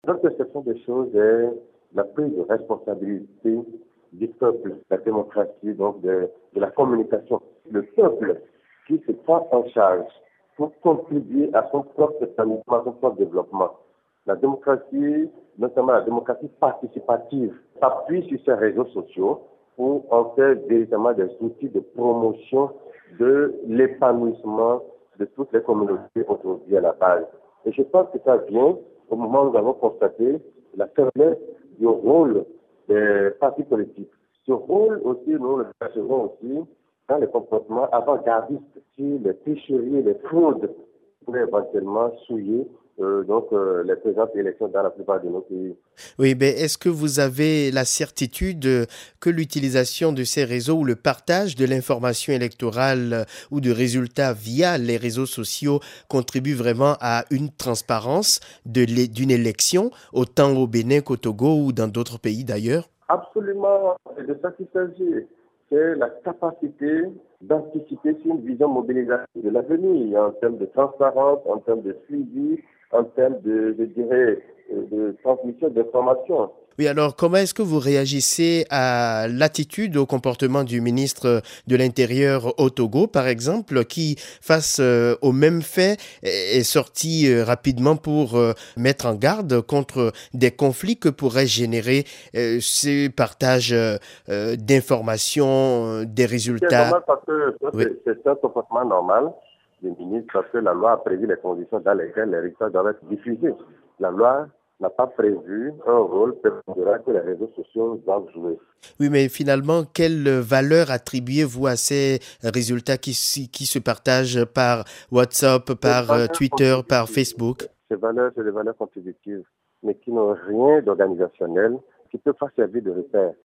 Notre perception des choses est la prise de responsabilité du peuple, la démocratie, donc de la communication. Le peuple qui se prend en charge pour contribuer à son propre épanouissement, à son propre développement. La démocratie, notamment la démocratie participative, s'appuie sur ces réseaux sociaux pour en faire véritablement des outils de promotion de l'épanouissement de toutes les communautés aujourd'hui à la base. Et je pense que ça vient au moment où nous avons constaté la faiblesse du rôle des partis politiques. Ce rôle aussi, nous le percevons aussi dans les comportements avant-gardistes, sur les tricheries, les fraudes qui pourraient éventuellement souiller les présentes élections dans la plupart de nos pays. Oui, mais est-ce que vous avez la certitude que l'utilisation de ces réseaux ou le partage de l'information électorale ou de résultats via les réseaux sociaux contribue vraiment à une transparence d'une élection, autant au Bénin qu'au Togo ou dans d'autres pays d'ailleurs? Absolument, c'est de ça qu'il s'agit. C'est la capacité d'anticiper sur une vision mobilisatrice de l'avenir en termes de transparence, en termes de suivi, en termes de transmission d'informations. Oui, alors comment est-ce que vous réagissez à l'attitude, au comportement du ministre de l'Intérieur au Togo, par exemple, qui, face aux mêmes faits, est sorti rapidement pour mettre en garde contre des conflits que pourraient générer ces partages d'informations, des C'est résultats? normal parce que Oui. c'est un comportement normal du ministre parce que la loi a prévu les conditions dans lesquelles les résultats doivent être diffusés. La loi n'a pas prévu un rôle prépondérant que les réseaux sociaux doivent jouer. Oui, mais finalement, quelle valeur attribuez-vous à ces résultats qui se partagent par WhatsApp, Ces par valeurs Twitter, par contributives, Facebook? ces valeurs, c'est des valeurs contributives, mais qui n'ont rien d'organisationnel, qui ne peuvent pas servir de repère.